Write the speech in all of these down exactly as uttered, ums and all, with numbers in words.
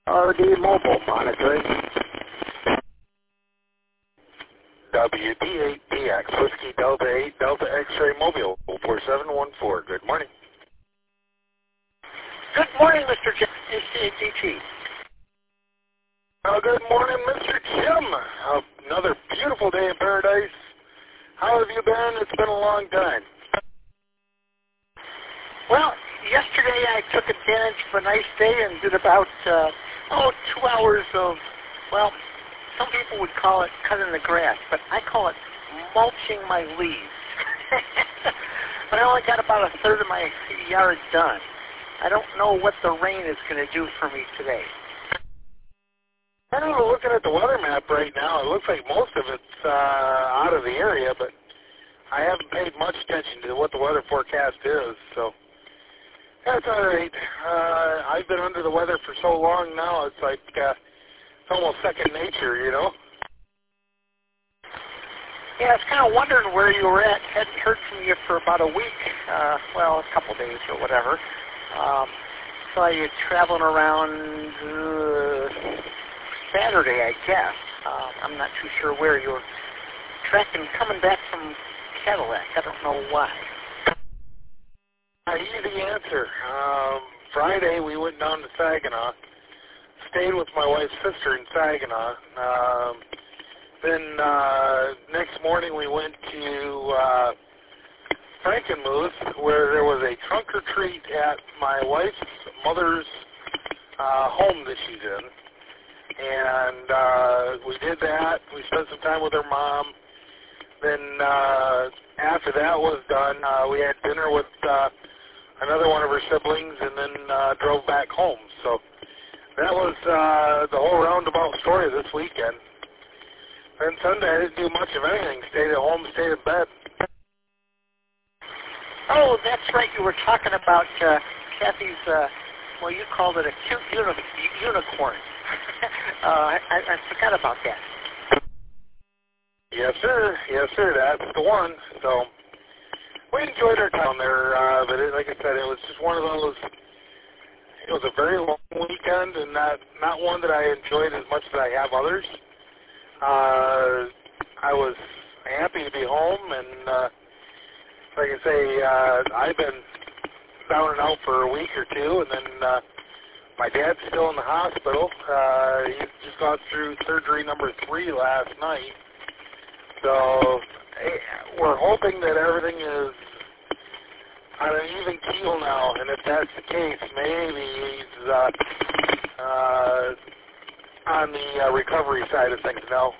R D Mobile monitoring. W D eight D X, Whiskey Delta eight, Delta X-Ray Mobile, four seven one four. Good morning. Good morning, Mister J G T. Uh, good morning, Mister Jim. Uh, another beautiful day in paradise. How have you been? It's been a long time. Well, yesterday I took advantage of a nice day and did about, uh, oh, two hours of, well, some people would call it cutting the grass, but I call it mulching my leaves. But I only got about a third of my yard done. I don't know what the rain is going to do for me today. I don't know, looking at the weather map right now, it looks like most of it's uh, out of the area, but I haven't paid much attention to what the weather forecast is, so that's all right. Uh, I've been under the weather for so long now, it's like uh, it's almost second nature, you know? Yeah, I was kind of wondering where you were at. Hadn't heard from you for about a week, uh, well, a couple days or whatever. Um, saw you traveling around uh, Saturday, I guess. Um, I'm not too sure where you were tracking, coming back from Cadillac. I don't know why. Uh, easy answer. Um, Friday we went down to Saginaw, stayed with my wife's sister in Saginaw. Um, then uh, next morning we went to uh, Frankenmuth, where there was a trunk or treat at my wife's mother's uh, home that she's in. And uh, we did that. We spent some time with her mom. Then uh, after that was done, uh, we had dinner with uh, another one of her siblings, and then uh, drove back home. So that was uh, the whole roundabout story this weekend. Then Sunday I didn't do much of anything. Stayed at home, stayed in bed. Oh, that's right. You were talking about uh, Kathy's, uh, well, you called it a cute uni- unicorn. uh, I, I forgot about that. Yes, sir. Yes, sir. That's the one. So we enjoyed our time there, uh, but it, like I said, it was just one of those. It was a very long weekend, and not not one that I enjoyed as much as I have others. Uh, I was happy to be home, and uh, like I say, uh, I've been down and out for a week or two, and then uh, my dad's still in the hospital. Uh, he's just gone through surgery number three last night. So hey, we're hoping that everything is on an even keel now, and if that's the case, maybe he's uh, uh, on the uh, recovery side of things now.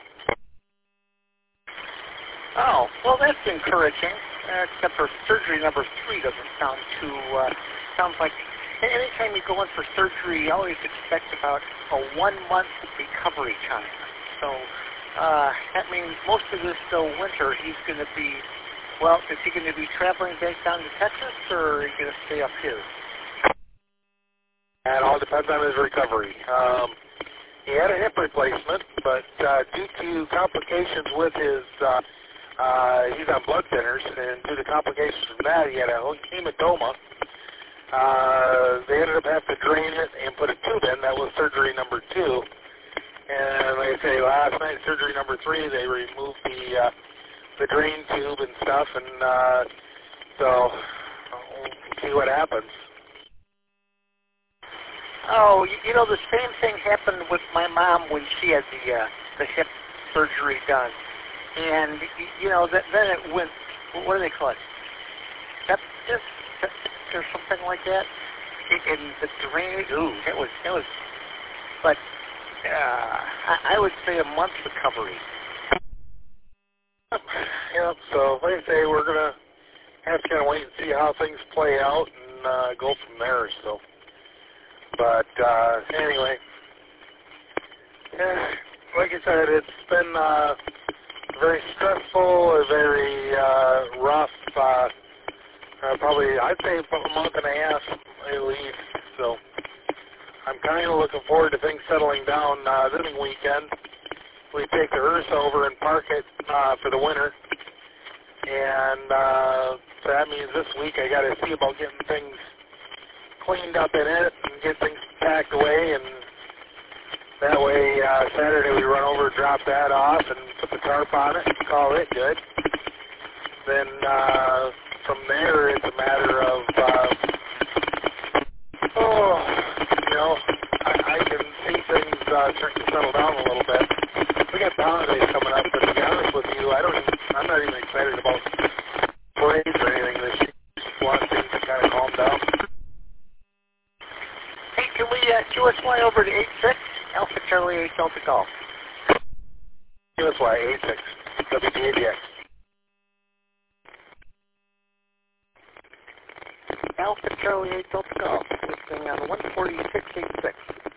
Oh, well, that's encouraging. Uh, except for surgery number three doesn't sound too, uh, sounds like anytime you go in for surgery, you always expect about a one-month recovery time. So uh, that means most of this uh, winter he's going to be, well, is he going to be traveling back down to Texas, or are you going to stay up here? It all depends on his recovery. Um, he had a hip replacement, but uh, due to complications with his uh, Uh, he's on blood thinners, and due to complications from that, he had a hematoma. Uh, they ended up having to drain it and put a tube in. That was surgery number two. And like I say, last night, surgery number three, they removed the uh, the drain tube and stuff, and uh, so we'll see what happens. Oh, you, you know, the same thing happened with my mom when she had the uh, the hip surgery done. And, you know, that, then it went, what do they call it? Sepsis? Sepsis or something like that? And the drainage, ooh, it was, it was, but uh, I, I would say a month recovery. Yep, so like I say, we're going to have to kind of wait and see how things play out and uh, go from there, so. But uh, anyway, yeah, like I said, it's been uh, very stressful, very uh, rough, uh, uh, probably, I'd say about a month and a half at least, so I'm kind of looking forward to things settling down uh, this weekend. We take the Ursa over and park it uh, for the winter, and uh, so that means this week I got to see about getting things cleaned up in it and get things packed away and That way, uh, Saturday we run over, drop that off, and put the tarp on it and call it good. Then uh, from there, it's a matter of, uh, oh, you know, I, I can see things uh, starting to settle down a little bit. We got the holidays coming up, but to be honest with you, I don't. Even, I'm not even excited about parades or anything this year. Just want things to kind of calm down. Hey, can we uh, Q S Y over to eight six? Alpha Charlie eight Delta Golf. Q S Y eight six, W D A D X. Alpha Charlie eight Delta Golf, listing on one forty-six eighty-six.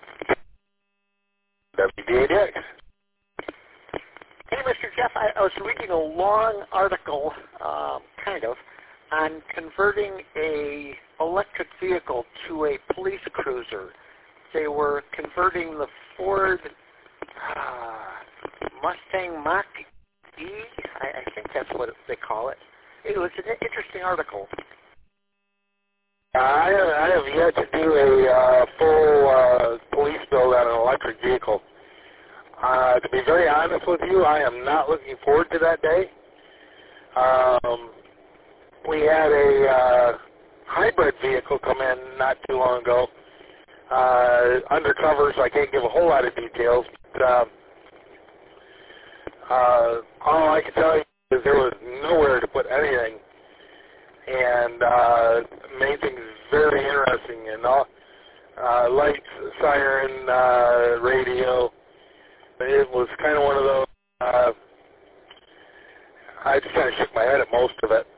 W D A D X. Hey, Mister Jeff, I, I was reading a long article, um, kind of, on converting a electric vehicle to a police cruiser. They were converting the Ford uh, Mustang Mach-E, I, I think that's what they call it. It was an interesting article. I have, I have yet to do a uh, full uh, police build on an electric vehicle. Uh, to be very honest with you, I am not looking forward to that day. Um, we had a uh, hybrid vehicle come in not too long ago, uh, undercover, so I can't give a whole lot of details. But, uh, uh, all I can tell you is there was nowhere to put anything, and uh, made things very interesting. And all uh, lights, siren, uh, radio. It was kind of one of those. Uh, I just kind of shook my head at most of it.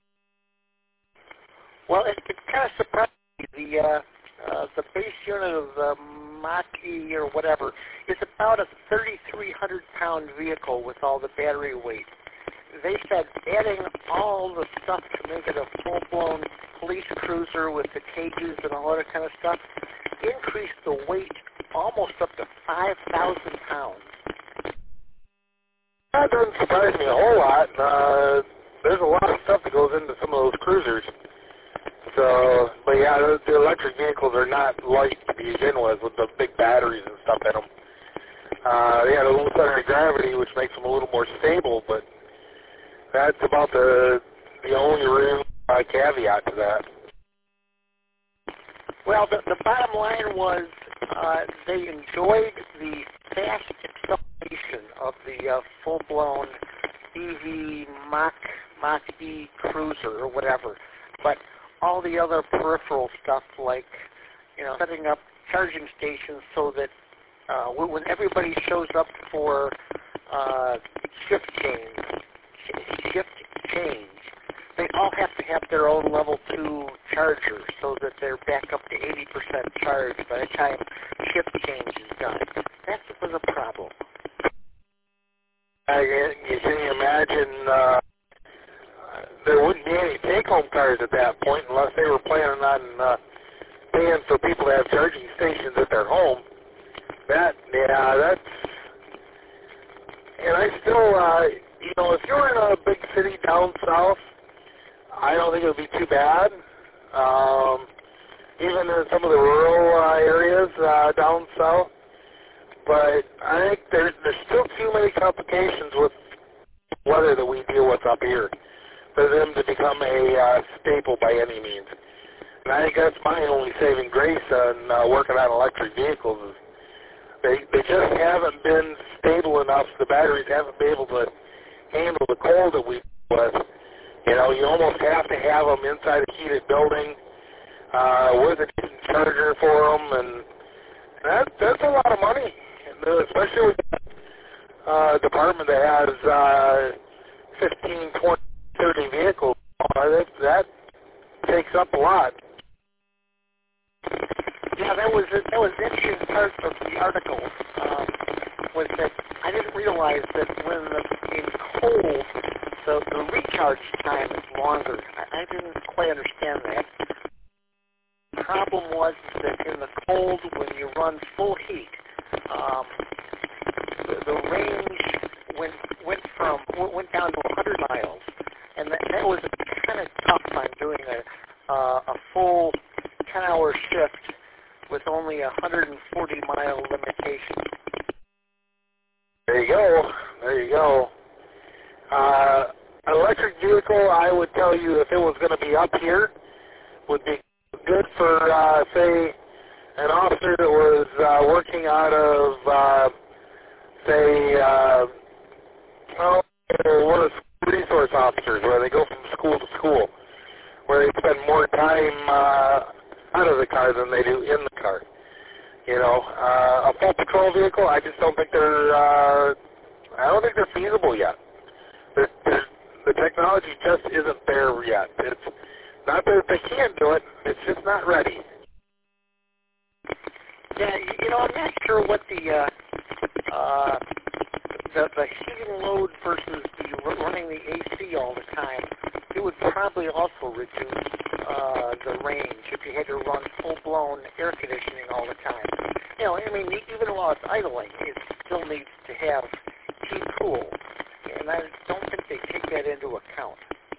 Well, it, it kind of surprised me. The uh, uh, the base unit of the Mach-E or whatever is about a thirty-three hundred pound vehicle with all the battery weight. They said adding all the stuff to make it a full-blown police cruiser with the cages and all that kind of stuff increased the weight almost up to five thousand pounds. That doesn't surprise me a whole lot. Uh, there's a lot of stuff that goes into some of those cruisers. So, but yeah, the, the electric vehicles are not light to begin with, with the big batteries and stuff in them. Uh, they had a little center of gravity, which makes them a little more stable, but that's about the the only real uh, caveat to that. Well, the, the bottom line was uh, they enjoyed the fast acceleration of the uh, full-blown E V Mach, Mach-E cruiser or whatever, but all the other peripheral stuff like, you know, setting up charging stations so that uh, when everybody shows up for uh, shift change, shift change, they all have to have their own level two charger so that they're back up to eighty percent charge by the time shift change is done. That was a problem. Uh, you, you can imagine uh, there wouldn't be any take-home cars at that point unless they were planning on uh, paying for people to have charging stations at their home. That, yeah, that's, and I still, uh, you know, if you're in a big city down south, I don't think it would be too bad. Um, even in some of the rural uh, areas uh, down south. But I think there's, there's still too many complications with weather that we deal with up here for them to become a uh, staple by any means. And I think that's my only saving grace on uh, working on electric vehicles is they, they just haven't been stable enough. The batteries haven't been able to handle the cold that we deal with. You know, you almost have to have them inside a heated building uh, with a decent charger for them, and that, that's a lot of money, and especially with a uh, department that has uh, fifteen, twenty, thirty vehicles. Uh, that, that takes up a lot. Yeah, that was a, that was an interesting part of the article. Um, was that I didn't realize that when the, in cold, the, the recharge time is longer. I, I didn't quite understand that. The problem was that in the cold, when you run full heat, um, the, the range went went from went down to one hundred miles, and that, that was kind of tough on doing a uh, a full ten-hour shift with only a one hundred forty mile limitation. There you go. There you go. Uh, electric vehicle, I would tell you, if it was going to be up here, would be good for, uh, say, an officer that was uh, working out of, uh, say, uh, well, one of the resource officers where they go from school to school, where they spend more time uh, out of the car than they do in the car. You know, uh, a full patrol vehicle, I just don't think they're, uh, I don't think they're feasible yet. They're, they're, the technology just isn't there yet. It's not that they can't do it, it's just not ready. Yeah, you know, I'm not sure what the, uh, uh, the, the heating load versus the running the A C all the time, it would probably also reduce uh, the range if you had to run full-blown air conditioning all the time. You know, I mean, even while it's idling, it still needs to have heat cool, and I don't think they take that into account.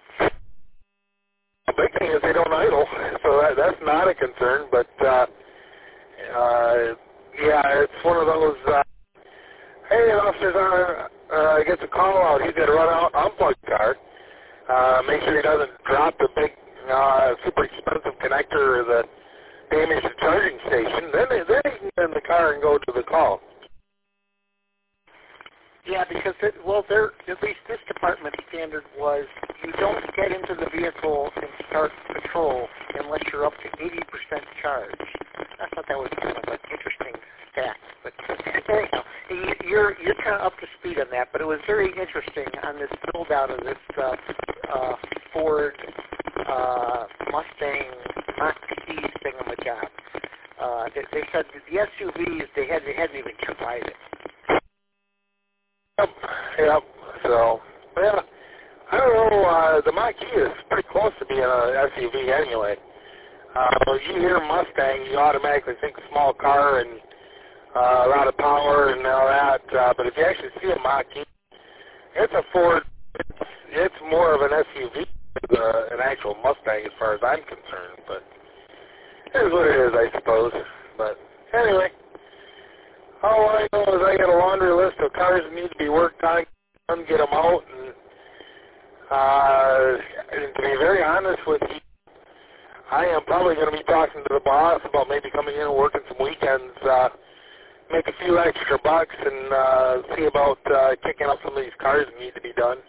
The big thing is they don't idle, so that, that's not a concern, but, uh, uh, yeah, it's one of those, uh, hey, an officer's on, uh, gets a call out, he's got to run out, unplug the car, uh, make sure he doesn't drop the big, uh, super expensive connector or the damaged charging station, then, they, then he can get in the car and go to the call. Yeah, because, it, well, there, at least this department standard was you don't get into the vehicle and start patrol unless you're up to eighty percent charge. I thought that was kind of an interesting stat. But anyhow, you're, you're kind of up to speed on that, but it was very interesting on this build-out of this uh, uh, Ford uh, Mustang Mach-E thingamajob. Uh, they, they said the S U Vs, they, had, they hadn't even tried it. Yep, yep. So, yeah, I don't know, uh, the Mach-E is pretty close to being an S U V anyway. Uh, when you hear Mustang, you automatically think small car and uh, a lot of power and all that, uh, but if you actually see a Mach-E, it's a Ford, it's, it's more of an S U V than uh, an actual Mustang as far as I'm concerned, but it is what it is, I suppose. But anyway, all I know is I got a laundry list of cars that need to be worked on, get them out, and, uh, and to be very honest with you, I am probably going to be talking to the boss about maybe coming in and working some weekends, uh, make a few extra bucks, and uh, see about uh, kicking up some of these cars that need to be done.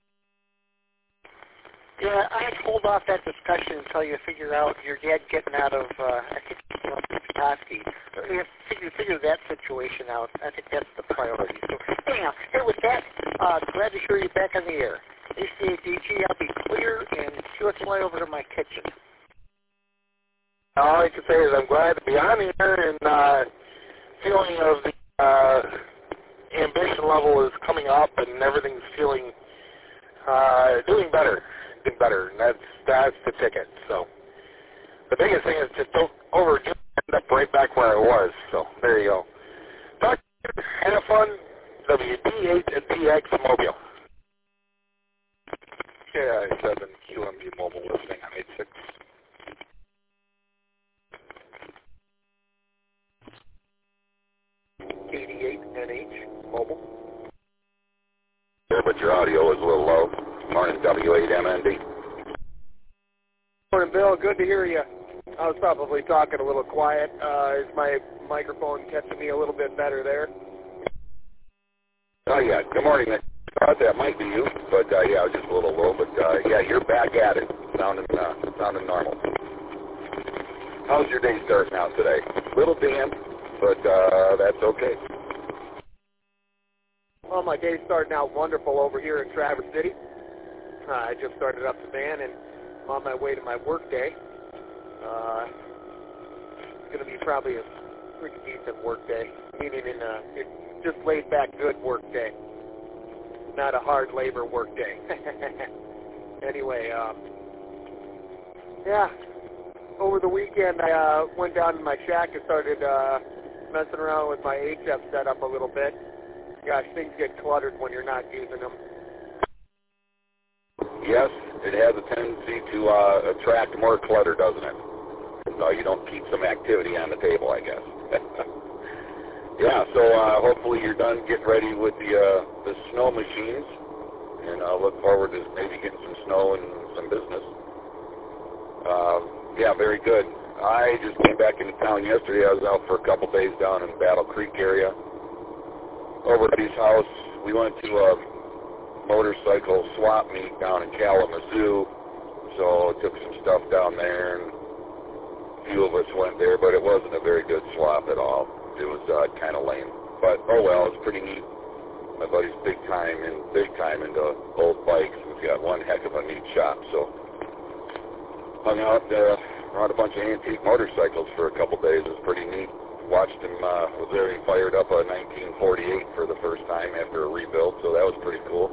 Yeah, I'd hold off that discussion until you figure out your dad getting out of, uh, I think, you know, Petoskey. You have to figure, figure that situation out. I think that's the priority. So, anyhow, hey, with that, uh, glad to hear you back on the air. A C A D G, I'll be clear, and see what's way over to my kitchen. All I can say is I'm glad to be on here, and uh, feeling of the uh, ambition level is coming up, and everything's feeling uh, doing better. Doing better, and that's that's the ticket. So the biggest thing is just don't overdo it, end up right back where I was. So there you go. Talk to you. Have fun. W D eight and P X Mobile. K I seven Q M B Mobile listening on eight six. eighty-eight N H Mobile. Yeah, but your audio is a little low. Morning, W eight M N D. Morning, Bill. Good to hear you. I was probably talking a little quiet. Uh, is my microphone catching me a little bit better there? Oh, yeah. Good morning. I thought that might be you, but, uh, yeah, I was just a little low. But, uh, yeah, you're back at it, sounding, uh, sounding normal. How's your day starting out today? A little damp, but uh, that's okay. Well, my day's starting out wonderful over here in Traverse City. Uh, I just started up the van, and I'm on my way to my work day. Uh, it's going to be probably a pretty decent work day, meaning in a it's just laid back good work day, not a hard labor work day. Anyway, um, yeah, over the weekend I uh, went down to my shack and started uh, messing around with my H F setup a little bit. Gosh, things get cluttered when you're not using them. Yes, it has a tendency to uh, attract more clutter, doesn't it? So you don't keep some activity on the table, I guess. Yeah, so uh, hopefully you're done getting ready with the uh, the snow machines, and I look forward to maybe getting some snow and some business. Uh, yeah, very good. I just came back into town yesterday. I was out for a couple days down in Battle Creek area. Over at his house, we went to a motorcycle swap meet down in Kalamazoo, so took some stuff down there, and a few of us went there, but it wasn't a very good swap at all. It was uh, kind of lame, but oh well, it's pretty neat. My buddy's big time and big time into old bikes. He's got one heck of a neat shop, so hung out uh, around a bunch of antique motorcycles for a couple days. It was pretty neat. Watched him. Uh, was there. He fired up a nineteen forty-eight for the first time after a rebuild, so that was pretty cool.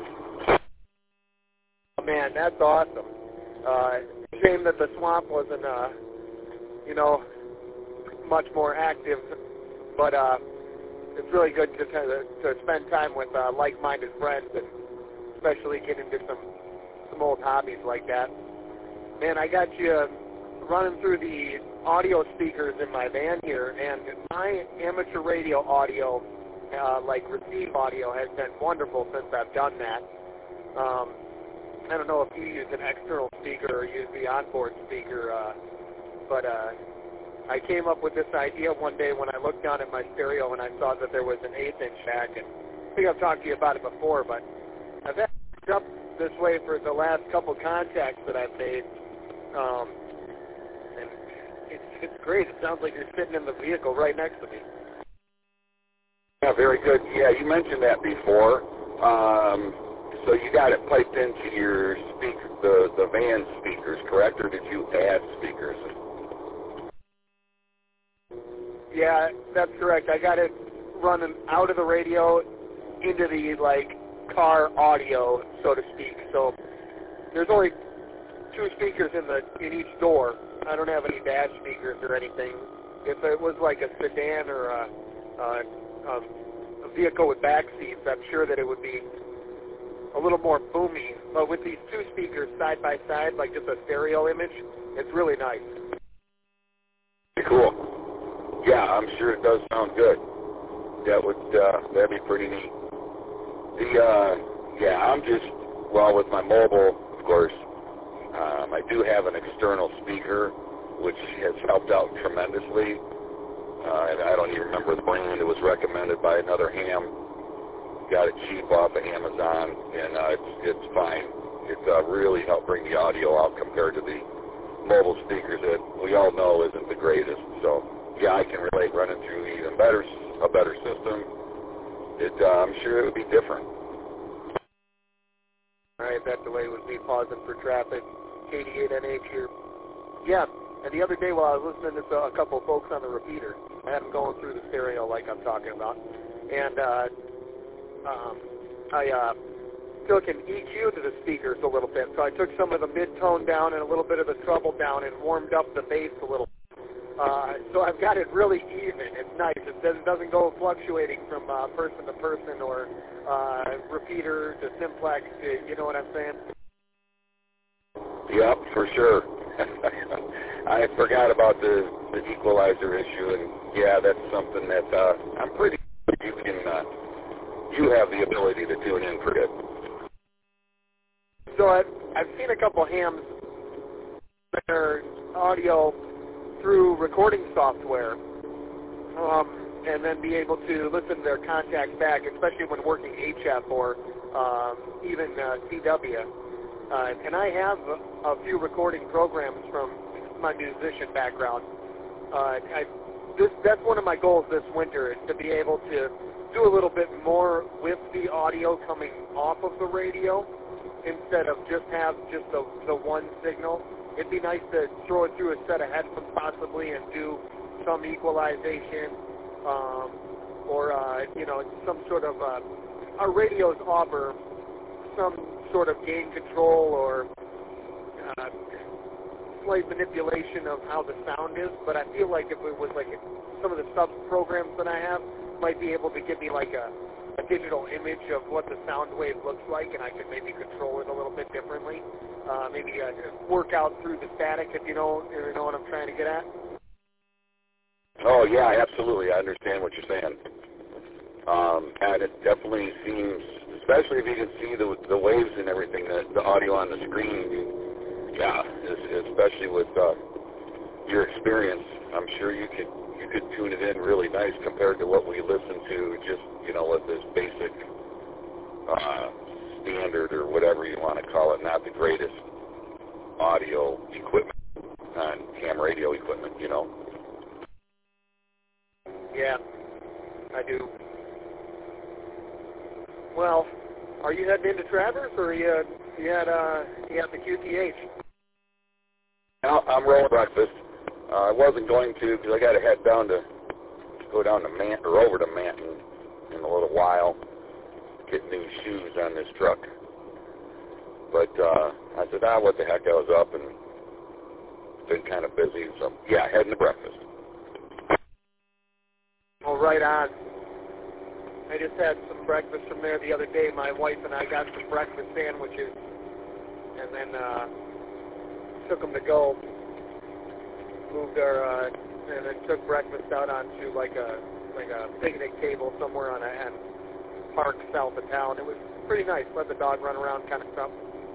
Man, that's awesome. Uh, shame that the swamp wasn't, uh, you know, much more active. But uh, it's really good to, to to spend time with uh, like-minded friends, and especially get into some some old hobbies like that. Man, I got you running through the audio speakers in my van here, and my amateur radio audio, uh, like receive audio, has been wonderful since I've done that. Um, I don't know if you use an external speaker or use the onboard speaker, uh, but uh, I came up with this idea one day when I looked down at my stereo and I saw that there was an eighth inch jack, and I think I've talked to you about it before, but I've had it up this way for the last couple contacts that I've made, um, and it's, it's great. It sounds like you're sitting in the vehicle right next to me. Yeah, very good. Yeah, you mentioned that before. Um, so you got it piped into your speaker, the, the van speakers, correct, or did you add speakers? Yeah, that's correct. I got it running out of the radio into the, like, car audio, so to speak. So there's only two speakers in the in each door. I don't have any dash speakers or anything. If it was like a sedan or a, a, a vehicle with back seats, I'm sure that it would be a little more boomy. But with these two speakers side by side, like just a stereo image, it's really nice. Cool. Yeah, I'm sure it does sound good. That would uh, that'd be pretty neat. The uh, yeah, I'm just well with my mobile, of course. Um, I do have an external speaker, which has helped out tremendously. Uh, and I don't even remember the brand. It was recommended by another ham. Got it cheap off of Amazon, and uh, it's it's fine. It's uh, really helped bring the audio out compared to the mobile speakers that we all know isn't the greatest. So yeah, I can relate running through even better a better system. It uh, I'm sure it would be different. All right, that delay was me pausing for traffic. eighty-eight N H here. Yeah, and the other day while I was listening to a couple of folks on the repeater, I had them going through the stereo like I'm talking about, and uh, um, I uh, took an E Q to the speakers a little bit. So I took some of the mid-tone down and a little bit of the treble down and warmed up the bass a little. Uh, so I've got it really even. It's nice. It doesn't, doesn't go fluctuating from uh, person to person or uh, repeater to simplex to, you know what I'm saying? Yep, for sure. I forgot about the, the equalizer issue, and yeah, that's something that uh, I'm pretty sure you can, uh, you have the ability to tune in for it. So I've, I've seen a couple hams that are audio through recording software, um, and then be able to listen to their contacts back, especially when working H F or um, even uh, C W. Uh, and I have a, a few recording programs from my musician background. Uh, I, this, that's one of my goals this winter, is to be able to do a little bit more with the audio coming off of the radio instead of just have just the, the one signal. It'd be nice to throw it through a set of headphones possibly and do some equalization um, or, uh, you know, some sort of, uh, our radios offer some sort of gain control or uh, slight manipulation of how the sound is, but I feel like if it was like some of the sub-programs that I have might be able to give me like a, a digital image of what the sound wave looks like, and I could maybe control it a little bit differently. uh, maybe uh, work out through the static, if you know, you know what I'm trying to get at. Oh, yeah, absolutely. I understand what you're saying. Um, and it definitely seems, especially if you can see the the waves and everything, the, the audio on the screen, yeah, especially with uh, your experience, I'm sure you could you could tune it in really nice compared to what we listen to just, you know, with this basic uh, standard or whatever you want to call it, not the greatest audio equipment on ham radio equipment, you know. Yeah, I do. Well, are you heading into Traverse, or are you, you at uh, you at the Q T H? No, I'm rolling breakfast. Uh, I wasn't going to because I got to head down to go down to Mant or over to Manton in a little while, get new shoes on this truck. But uh, I said, ah, what the heck? I was up and been kind of busy, so yeah, heading to breakfast. Oh, right on. I just had some breakfast from there the other day. My wife and I got some breakfast sandwiches, and then uh, took them to go. Moved our uh, and then took breakfast out onto like a like a picnic table somewhere on a, a park south of town. It was pretty nice. Let the dog run around, kind of stuff.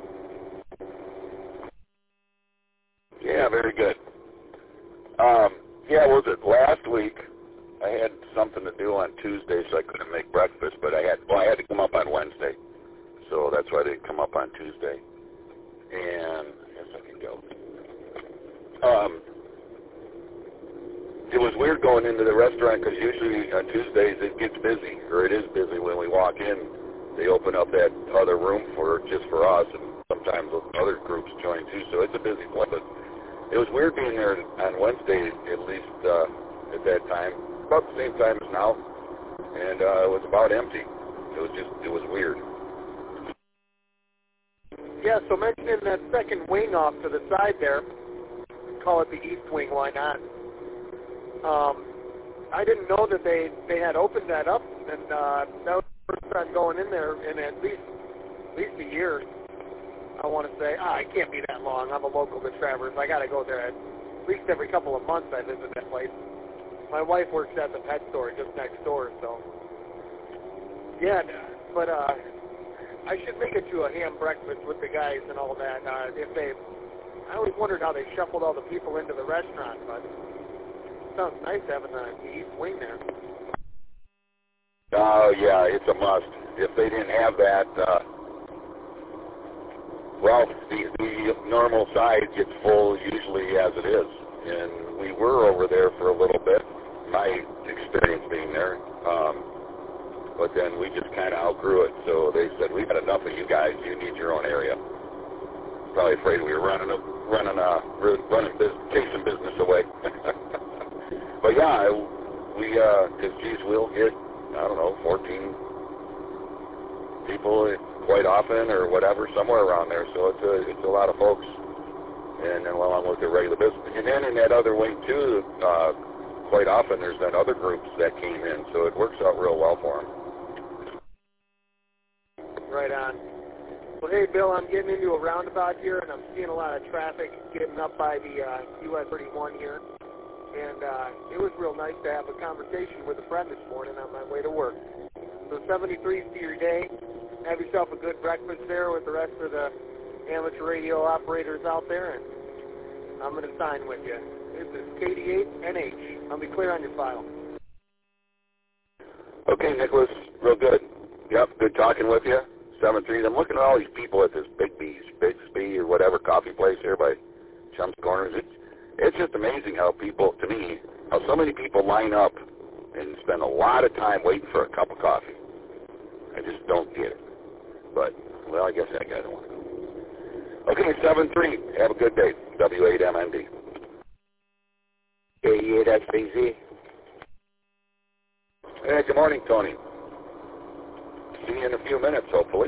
Yeah, very good. Um, yeah, was it last week? I had something to do on Tuesday, so I couldn't make breakfast, but I had, well, I had to come up on Wednesday, so that's why I didn't come up on Tuesday. And I guess I can go. Um, it was weird going into the restaurant because usually on Tuesdays it gets busy, or it is busy when we walk in. They open up that other room for just for us, and sometimes other groups join too, so it's a busy place. But it was weird being there on Wednesday, at least uh, at that time. About the same time as now, and uh, it was about empty. It was just, it was weird. Yeah, so mentioning that second wing off to the side there, call it the east wing, why not? Um, I didn't know that they, they had opened that up, and uh, that was the first time going in there in at least at least a year. I want to say, ah, it can't be that long. I'm a local to Traverse. I got to go there at least every couple of months. I visit that place. My wife works at the pet store just next door, so yeah. But uh, I should make it to a ham breakfast with the guys and all that. Uh, if they, I always wondered how they shuffled all the people into the restaurant, but it sounds nice having the, the east wing there. Oh yeah, it's a must. If they didn't have that, uh, well, the, the normal side gets full usually as it is, and we were over there for a little bit. My experience being there, um, but then we just kind of outgrew it. So they said, "We've had enough of you guys. You need your own area." Probably afraid we were running a running a running business, chasing business away. But yeah, we uh, cause geez, we'll get I don't know fourteen people quite often or whatever, somewhere around there. So it's a it's a lot of folks, and then along with the regular business, and then in that other wing too. Uh, Quite often there's been other groups that came in, so it works out real well for them. Right on. Well, hey, Bill, I'm getting into a roundabout here, and I'm seeing a lot of traffic getting up by the uh, U S thirty-one here. And uh, it was real nice to have a conversation with a friend this morning on my way to work. So seventy-three to your day. Have yourself a good breakfast there with the rest of the amateur radio operators out there, and I'm going to sign with you. This is K D eight N H. I'll be clear on your file. Okay, Nicholas, real good. Yep, good talking with you. seven three. I'm looking at all these people at this Big B's, Bixby or whatever coffee place here by Chum's Corners. It's, it's just amazing how people, to me, how so many people line up and spend a lot of time waiting for a cup of coffee. I just don't get it. But, well, I guess that guy don't want to go. Okay, seven three. Have a good day. W eight M N D. K eight S B Z. Hey, good morning, Tony. See you in a few minutes, hopefully.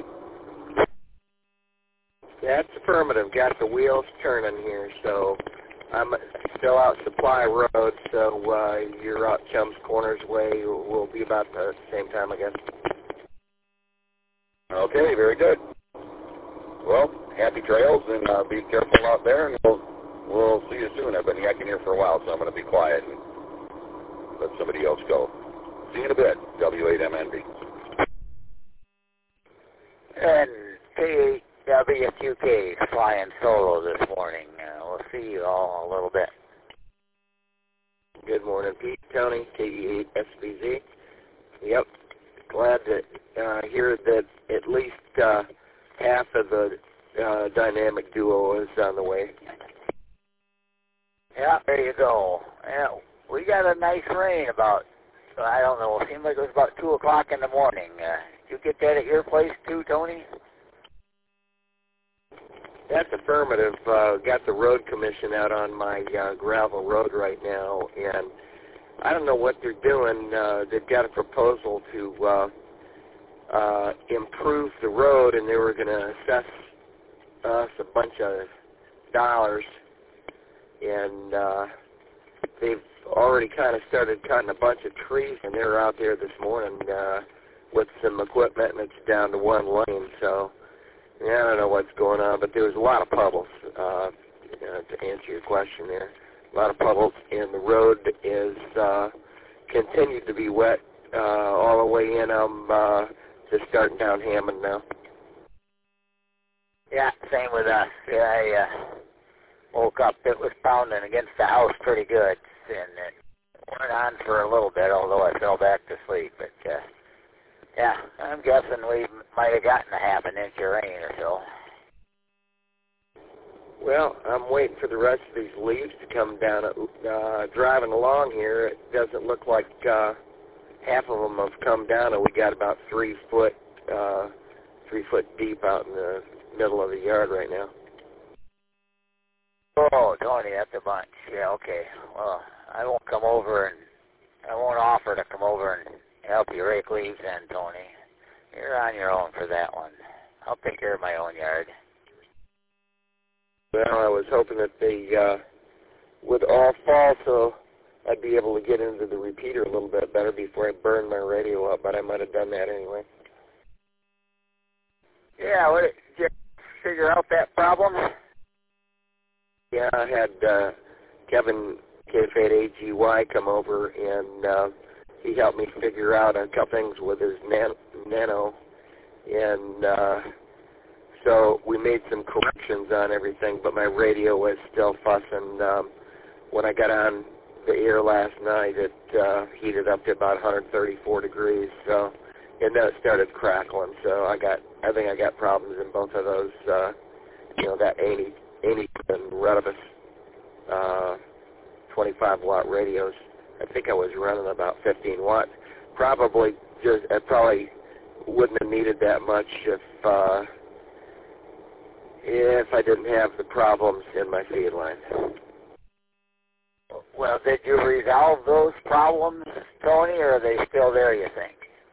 That's affirmative. Got the wheels turning here, so I'm still out Supply Road, so uh, you're out Chum's Corners way. We'll be about the same time, I guess. Okay, very good. Well, happy trails, and uh, be careful out there, and we'll, we'll see you soon. I've been yakking here for a while, so I'm going to be quiet and let somebody else go. See you in a bit, W eight M N B. And K W Q K flying solo this morning. Uh, we'll see you all in a little bit. Good morning, Pete. Tony, K E eight S B Z. Yep. Glad to uh, hear that at least uh, half of the uh, dynamic duo is on the way. Yeah, there you go. Yeah, we got a nice rain about, I don't know, it seemed like it was about two o'clock in the morning. Uh, did you get that at your place too, Tony? That's affirmative. Uh, got the road commission out on my uh, gravel road right now, and I don't know what they're doing. Uh, they've got a proposal to uh, uh, improve the road, and they were going to assess us a bunch of dollars, and uh, they've already kind of started cutting a bunch of trees, and they were out there this morning uh, with some equipment, and it's down to one lane, so yeah, I don't know what's going on, but there was a lot of puddles, uh, uh, to answer your question there. A lot of puddles, and the road is uh, continued to be wet uh, all the way in. I'm uh, just starting down Hammond now. Yeah, same with us. Yeah, I uh, woke up, it was pounding against the house pretty good, and it went on for a little bit, although I fell back to sleep. But uh, yeah, I'm guessing we might have gotten a half an inch of rain or so. Well, I'm waiting for the rest of these leaves to come down. Uh, driving along here, it doesn't look like uh, half of them have come down, and we got about three foot, uh, three foot deep out in the middle of the yard right now. Oh, Tony, that's a bunch. Yeah, okay. Well, I won't come over and I won't offer to come over and help you rake leaves then, Tony. You're on your own for that one. I'll take care of my own yard. Well, I was hoping that they uh, would all fall so I'd be able to get into the repeater a little bit better before I burn my radio up, but I might have done that anyway. Yeah, what, did you figure out that problem? Yeah, I had uh, Kevin K F eight A G Y come over, and uh, he helped me figure out a couple things with his nan- nano, and uh, so we made some corrections on everything, but my radio was still fussing. Um, when I got on the air last night, it uh, heated up to about one thirty-four degrees, so, and then it started crackling, so I got, I think I got problems in both of those, uh, you know, that eighty, eighty and Retevis uh, twenty-five watt radios. I think I was running about fifteen watts. Probably just, I probably wouldn't have needed that much if, uh, if I didn't have the problems in my feed line. Well, did you resolve those problems, Tony, or are they still there, you think?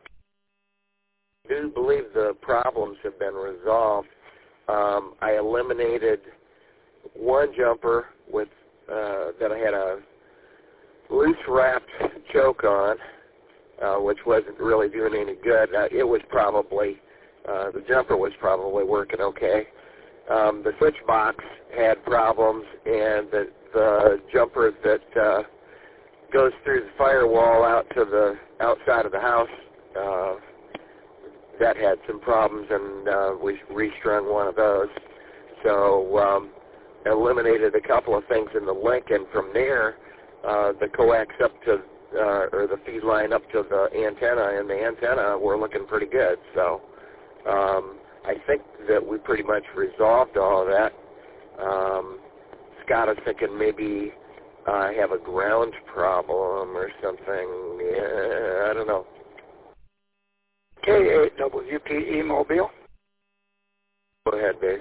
I do believe the problems have been resolved. Um, I eliminated one jumper with uh, that I had a loose wrapped choke on, uh, which wasn't really doing any good. Uh, it was probably, uh, the jumper was probably working okay. Um, the switch box had problems, and the, the jumper that uh, goes through the firewall out to the outside of the house, uh, that had some problems, and uh, we restrung one of those. So um, eliminated a couple of things in the link, and from there, uh, the coax up to, uh, or the feed line up to the antenna, and the antenna were looking pretty good. So um, I think that we pretty much resolved all of that. Um, Scott is thinking maybe I uh, have a ground problem or something. Yeah, I don't know. K eight W P E Mobile. Go ahead, Dave.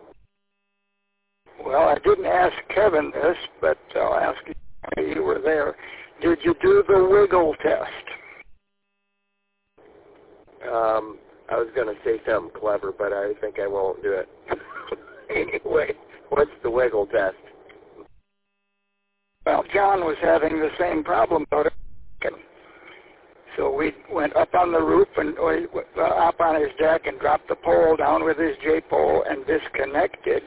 Well, I didn't ask Kevin this, but I'll ask you. You were there. Did you do the wiggle test? Um, I was going to say something clever, but I think I won't do it. Anyway, what's the wiggle test? Well, John was having the same problem about it. So we went up on the roof and or, uh, up on his deck and dropped the pole down with his J-pole and disconnected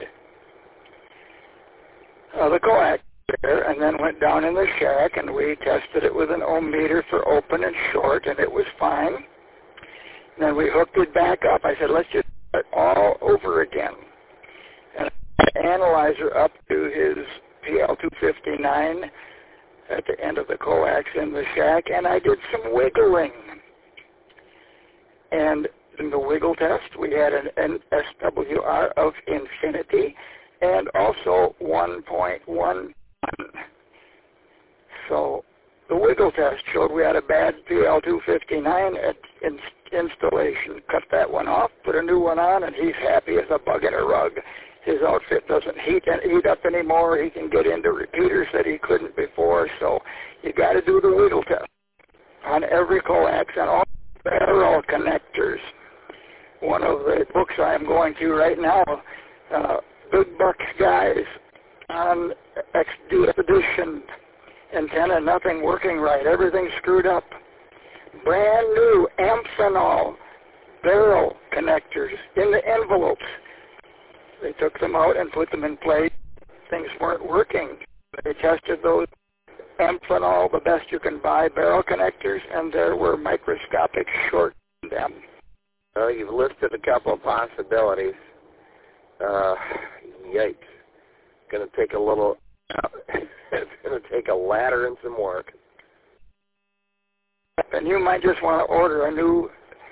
uh, the coax there, and then went down in the shack and we tested it with an ohm meter for open and short, and it was fine. And then we hooked it back up. I said, let's just do it all over again. And I put the analyzer up to his P L two fifty-nine at the end of the coax in the shack, and I did some wiggling. And in the wiggle test, we had an S W R of infinity and also one point one. So the wiggle test showed we had a bad P L two fifty-nine at in installation. Cut that one off, put a new one on, and he's happy as a bug in a rug. His outfit doesn't heat heat up anymore. He can get into repeaters that he couldn't before. So you got to do the wiggle test on every coax and all barrel connectors. One of the books I'm going to right now, uh, Big Bucks Guys on Expedition antenna, nothing working right. Everything screwed up. Brand new Amphenol barrel connectors in the envelopes. They took them out and put them in place. Things weren't working. They tested those Amphenol, the best you can buy, barrel connectors, and there were microscopic shorts in them. Well, you've listed a couple of possibilities. Uh, yikes. Going to take a little, uh, it's going to take a ladder and some work. And you might just want to order a new,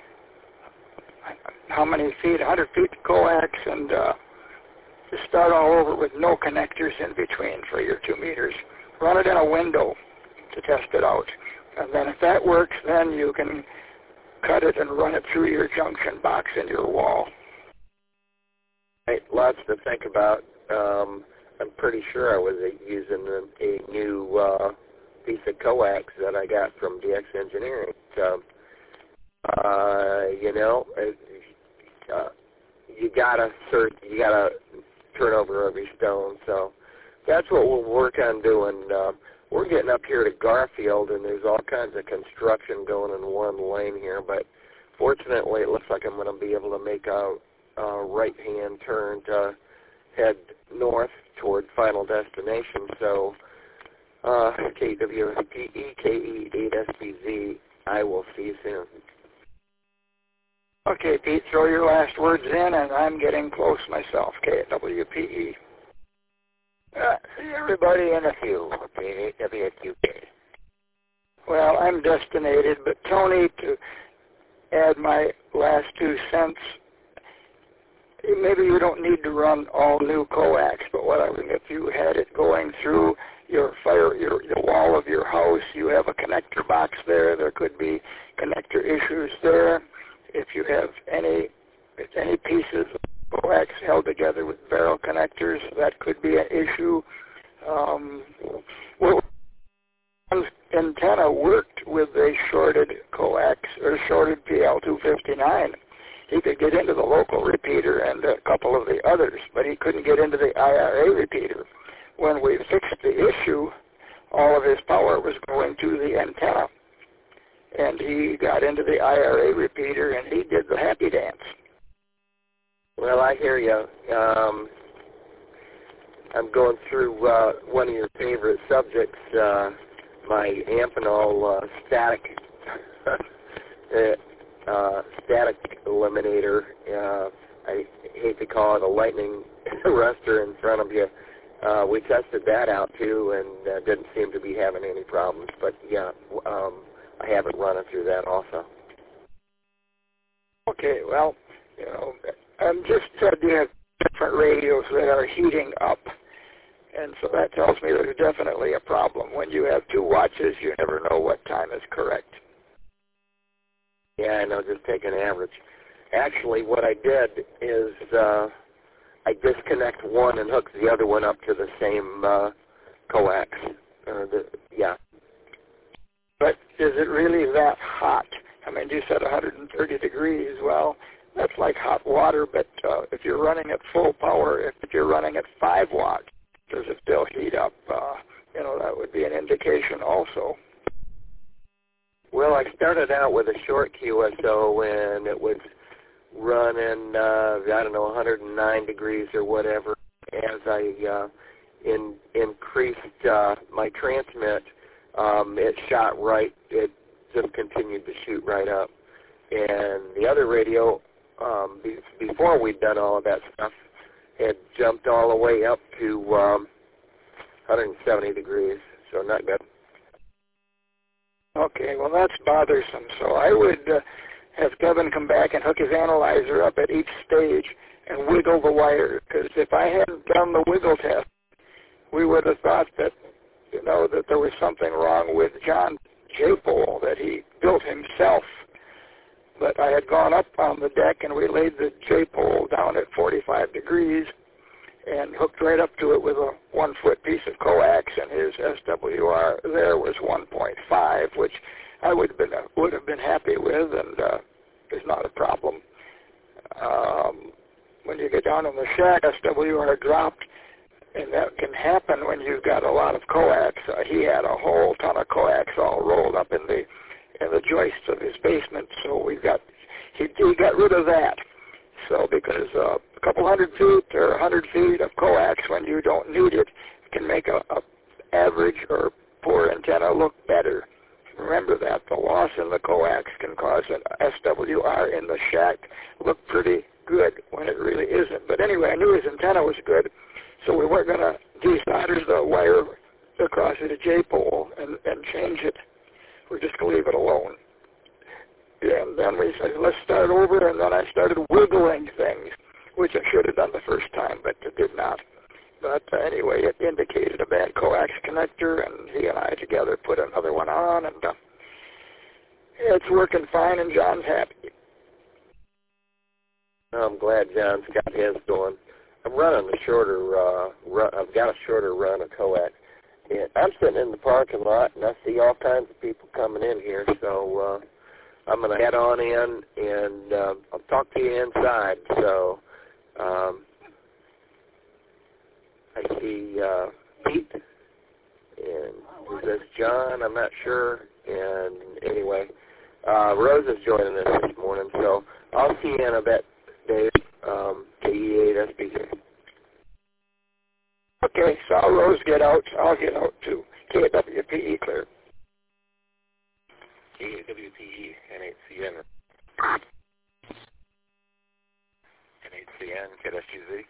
how many feet, one hundred feet coax, and uh, just start all over with no connectors in between for your two meters. Run it in a window to test it out. And then if that works, then you can cut it and run it through your junction box in your wall. Right, lots to think about. Um, I'm pretty sure I was using a, a new uh, piece of coax that I got from D X Engineering. So, uh, you know, uh, you gotta search, you gotta turn over every stone. So that's what we'll work on doing. Uh, we're getting up here to Garfield, and there's all kinds of construction going in one lane here. But fortunately, it looks like I'm going to be able to make a, a right-hand turn to head north toward Final Destination. So uh, K W P E K E eight S P Z, I will see you soon. Okay, Pete, throw your last words in, and I'm getting close myself. K W P E. Uh, see everybody in a few. Okay, W Q K. Well, I'm destinated, but Tony, to add my last two cents, maybe you don't need to run all new coax, but what I mean, if you had it going through your fire, your the wall of your house, you have a connector box there. There could be connector issues there. If you have any if any pieces of coax held together with barrel connectors, that could be an issue. Um, well, antenna worked with a shorted coax or shorted P L two fifty-nine. He could get into the local repeater and a couple of the others, but he couldn't get into the I R A repeater. When we fixed the issue, all of his power was going to the antenna, and he got into the I R A repeater, and he did the happy dance. Well, I hear you. Um, I'm going through uh, one of your favorite subjects, uh, my Amphenol uh, static uh, static eliminator. Uh, I hate to call it a lightning arrestor in front of you. Uh, we tested that out too, and uh, didn't seem to be having any problems. But yeah, um, I have it running through that also. Okay, well, you know, I'm just said you have different radios that are heating up, and so that tells me there's definitely a problem. When you have two watches, you never know what time is correct. Yeah, I know, just take an average. Actually, what I did is uh, I disconnect one and hook the other one up to the same uh, coax. Or the, yeah. But is it really that hot? I mean, you said one hundred thirty degrees. Well, that's like hot water, but uh, if you're running at full power, if, if you're running at five watts, does it still heat up? Uh, you know, that would be an indication also. Well, I started out with a short Q S O, and it was running, uh, I don't know, one hundred nine degrees or whatever. As I uh, in, increased uh, my transmit, um, it shot right, it just continued to shoot right up. And the other radio, um, be, before we'd done all of that stuff, had jumped all the way up to um, one hundred seventy degrees, so not good. Okay, well, that's bothersome. So I would uh, have Kevin come back and hook his analyzer up at each stage and wiggle the wire, because if I hadn't done the wiggle test, we would have thought that, you know, that there was something wrong with John's J-pole that he built himself. But I had gone up on the deck and we laid the J-pole down at forty-five degrees and hooked right up to it with a one-foot piece of coax, and his S W R there was one point five, which I would have been would have been happy with, and uh, is not a problem. Um, when you get down in the shack, S W R dropped, and that can happen when you've got a lot of coax. Uh, he had a whole ton of coax all rolled up in the in the joists of his basement, so we got he, he got rid of that. So because uh, a couple hundred feet or a hundred feet of coax, when you don't need it, can make a, a average or poor antenna look better. Remember that. The loss in the coax can cause an S W R in the shack look pretty good when it really isn't. But anyway, I knew his antenna was good, so we weren't going to desolder the wire across the J-pole and, and change it. We're just going to leave it alone. And then we said, let's start over, and then I started wiggling things, which I should have done the first time, but it did not. But uh, anyway, it indicated a bad coax connector, and he and I together put another one on, and uh, it's working fine, and John's happy. I'm glad John's got his going. I'm running a shorter, uh, run, I've got a shorter run of coax. And I'm sitting in the parking lot, and I see all kinds of people coming in here, so uh, I'm going to head on in, and uh, I'll talk to you inside. So um, I see uh, Pete, and is this John? I'm not sure. And anyway, uh, Rose is joining us this morning, so I'll see you in a bit, Dave, um, K E eight S P C. Okay, so I'll Rose get out. I'll get out too. K W P E clear. K W P E, N H C N. N H C N, K S U Z.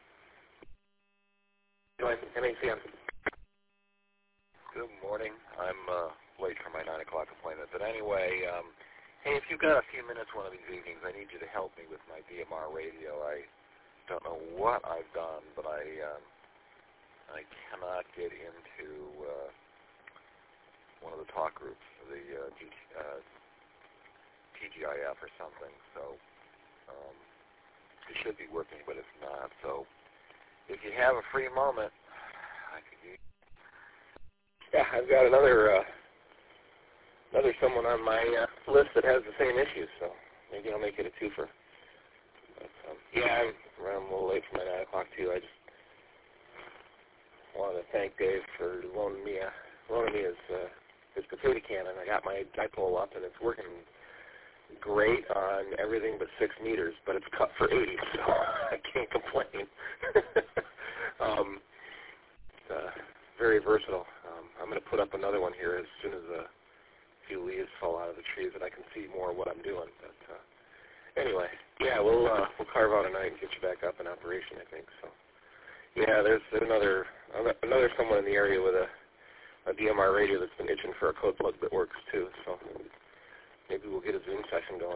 Join N H C N. Good morning. I'm uh, late for my nine o'clock appointment. But anyway, um, hey, if you've got a few minutes one of these evenings, I need you to help me with my D M R radio. I don't know what I've done, but I... Um, I cannot get into uh, one of the talk groups, the uh, G, uh, T G I F or something. So um, it should be working, but it's not. So if you have a free moment, I could use. Yeah, I've got another uh, another someone on my uh, list that has the same issues. So maybe I'll make it a twofer. But, um, yeah, I'm running a little late for my nine o'clock too. I just I want to thank Dave for loaning me a, loaning me his uh, his potato cannon. I got my dipole up, and it's working great on everything but six meters, but it's cut for eighty, so I can't complain. um, it's, uh, very versatile. Um, I'm going to put up another one here as soon as a few leaves fall out of the trees, and I can see more of what I'm doing. But uh, anyway, yeah, we'll uh, we'll carve out a night and get you back up in operation, I think. So. Yeah, there's another another someone in the area with a, a D M R radio that's been itching for a code plug that works too. So maybe we'll get a Zoom session going.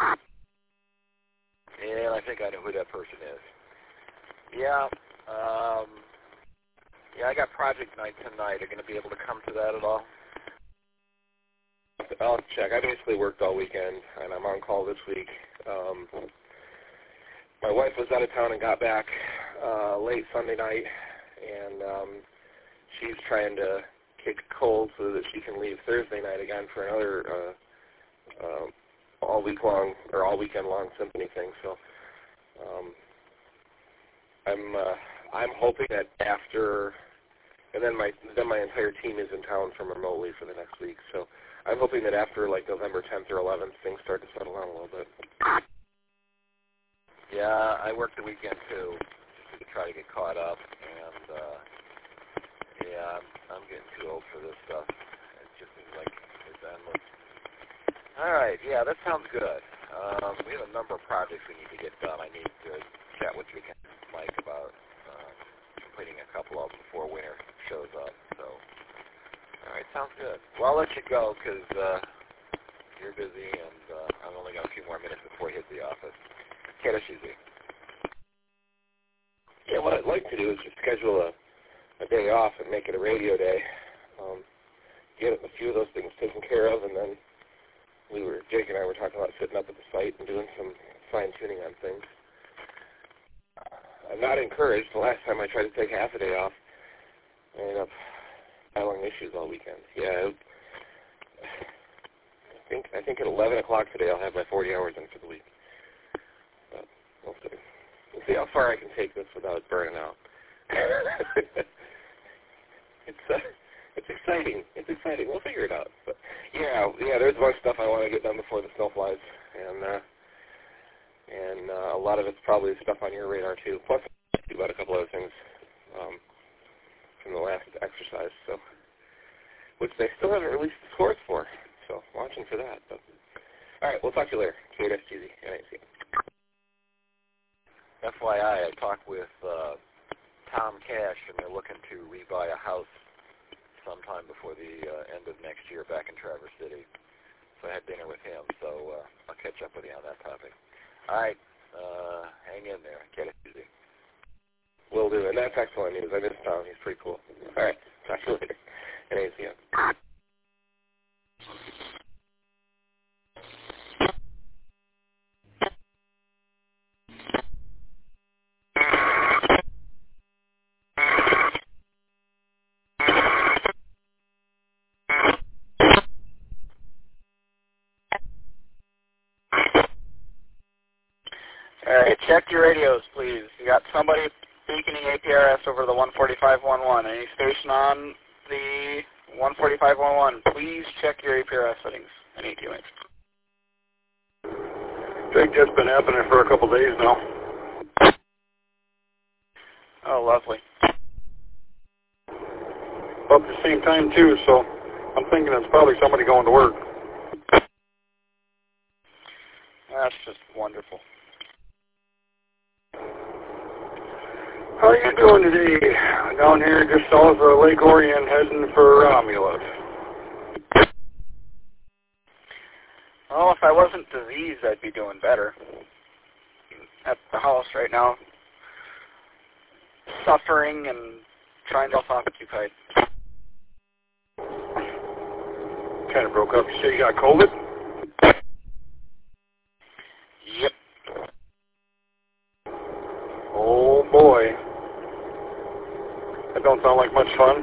And I think I know who that person is. Yeah, um, yeah, I got project night tonight. Are you going to be able to come to that at all? I'll check. I basically worked all weekend, and I'm on call this week. Um, my wife was out of town and got back uh, late Sunday night, and um, she's trying to kick cold so that she can leave Thursday night again for another uh, uh, all week long or all weekend long symphony thing. So um, I'm uh, I'm hoping that after, and then my then my entire team is in town from remotely for the next week. So I'm hoping that after like November tenth or eleventh, things start to settle down a little bit. Yeah, I worked the weekend too, just to try to get caught up, and uh, yeah, I'm, I'm getting too old for this stuff. It just seems like it's endless. All right, yeah, that sounds good. Um, we have a number of projects we need to get done. I need to chat with you, Mike, about uh, completing a couple of them before winter shows up. So, all right, sounds good. Well, I'll let you go because uh, you're busy, and uh, I've only got a few more minutes before you hit the office. Take it easy. Yeah, what I'd like to do is just schedule a, a day off and make it a radio day. Um, get a few of those things taken care of, and then we were, Jake and I were talking about sitting up at the site and doing some fine-tuning on things. I'm not encouraged. The last time I tried to take half a day off, I ended up battling issues all weekend. Yeah, I think I think at eleven o'clock today I'll have my forty hours in for the week. But we'll see. We'll see how far I can take this without burning out. it's uh, it's exciting. It's exciting. We'll figure it out. But yeah, yeah. There's a bunch of stuff I want to get done before the snow flies, and uh, and uh, a lot of it's probably stuff on your radar too. Plus, about a couple other things um, from the last exercise. So, which they still haven't released the scores for. So, watching for that. But all right, we'll talk to you later. K S G Z, N A C. F Y I, I talked with uh, Tom Cash, and they're looking to rebuy a house sometime before the uh, end of next year back in Traverse City. So I had dinner with him, so uh, I'll catch up with you on that topic. All right, uh, hang in there. Get it easy. Will do, and that's excellent news. I miss Tom. He's pretty cool. All right, talk to you later. N A C M. All right, check your radios, please. You got somebody beaconing A P R S over the one forty-five point one. Any station on the one forty-five point one, please check your A P R S settings. Any teammates? Jake, that's been happening for a couple days now. Oh, lovely. About the same time, too, so I'm thinking it's probably somebody going to work. That's just wonderful. How are you doing today? Down here just south of Lake Orion, heading for Romulus. Well, if I wasn't diseased, I'd be doing better. At the house right now, suffering and trying to self-occupied. Kind of broke up. You say you got COVID? Yep. Oh, boy. That don't sound like much fun.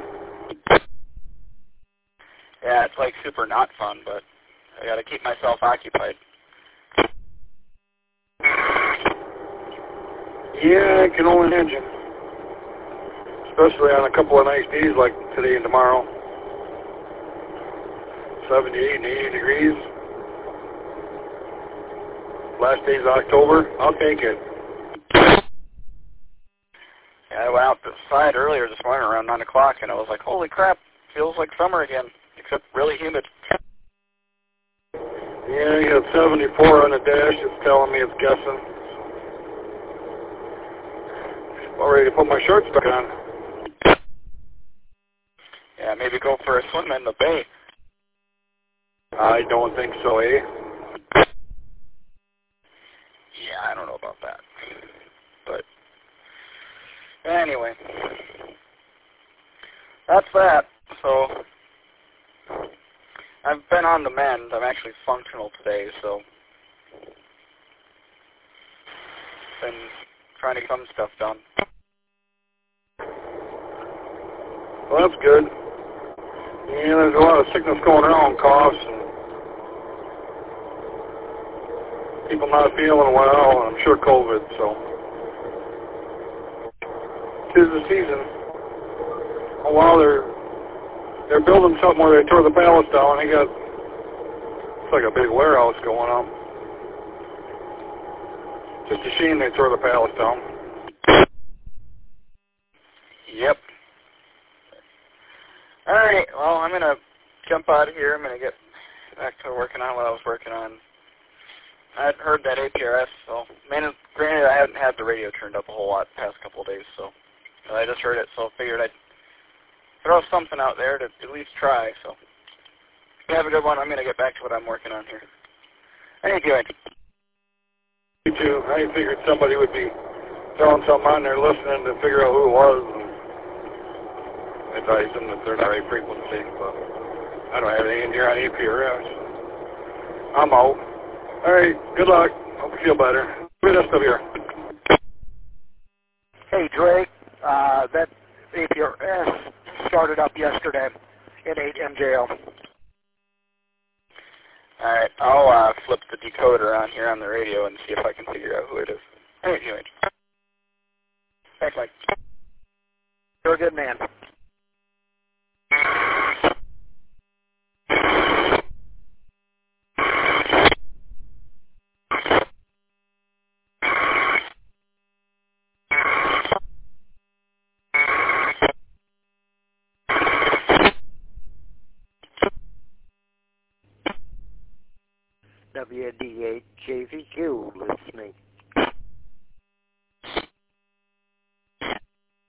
Yeah, it's like super not fun, but I gotta keep myself occupied. Yeah, I can only imagine. Especially on a couple of nice days like today and tomorrow. seventy-eight and eighty degrees. Last day's October. I'll take it. Yeah, I went out to the side earlier this morning around nine o'clock, and I was like, holy crap, feels like summer again, except really humid. Yeah, you got seventy-four on the dash. It's telling me it's guessing. All ready to put my shorts back on. Yeah, maybe go for a swim in the bay. I don't think so, eh? Yeah, I don't know about that. But anyway, that's that. So I've been on the mend. I'm actually functional today, so been trying to get some stuff done. Well, that's good. Yeah, there's a lot of sickness going around, coughs, and people not feeling well, and I'm sure COVID, so. Tis the season. Oh, wow, they're, they're building something where they tore the palace down. They got like a big warehouse going up. Just a shame they tore the palace down. Yep. All right. Well, I'm gonna jump out of here. I'm gonna get back to working on what I was working on. I had heard that A P R S, so man, granted I haven't had the radio turned up a whole lot the past couple of days, so I just heard it, so figured I'd throw something out there to at least try. So have a good one. I'm gonna get back to what I'm working on here. Thank you. Me too. I figured somebody would be throwing something on there, listening to figure out who it was, and advise them that they're not a frequency. But I don't have anything here on A P R S. I'm out. All right. Good luck. Hope you feel better. With us here. Hey Drake, uh, that A P R S started up yesterday at eight M J L. All right, I'll uh, flip the decoder on here on the radio and see if I can figure out who it is. Thank you. Thanks, Mike. You're a good man. W D eight J V Q listening.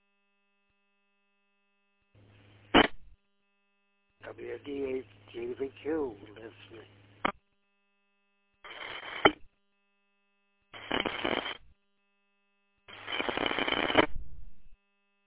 W D eight J V